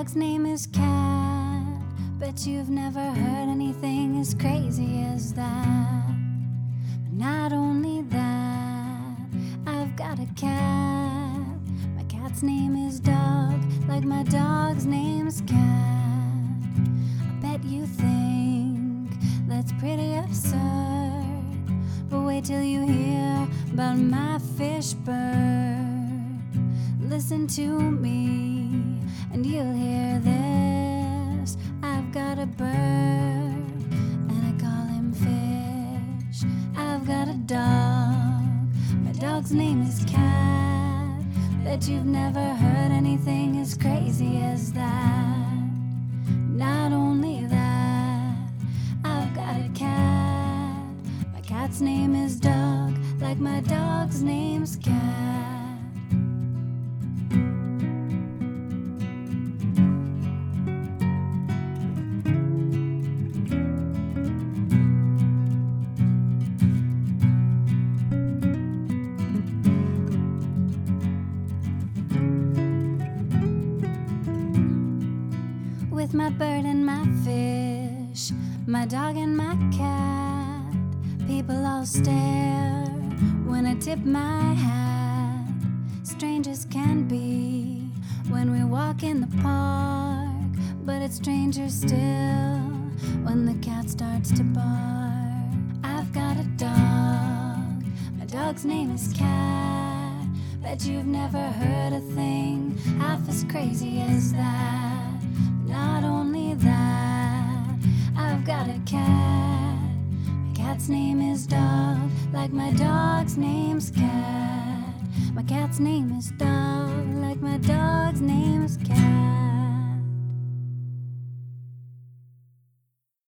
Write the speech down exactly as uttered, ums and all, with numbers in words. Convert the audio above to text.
dog's name is Cat. Bet you've never heard anything as crazy as that. But not only that, I've got a cat. My cat's name is Dog, like my dog's name's Cat. I bet you think that's pretty absurd, but wait till you hear about my fish bird. Listen to me and you'll hear this. I've got a bird and I call him Fish. I've got a dog, my dog's name is Cat. Bet you've never heard anything as crazy as that. Not only that, I've got a cat. My cat's name is Dog, like my dog's name's Cat. With my bird and my fish, my dog and my cat, people all stare when I tip my hat. Strangers can be when we walk in the park, but it's stranger still when the cat starts to bark. I've got a dog, my dog's name is Cat. Bet you've never heard a thing half as crazy as that. Not only that, I've got a cat. My cat's name is Dog, like my dog's name's Cat. My cat's name is Dog, like my dog's name's Cat.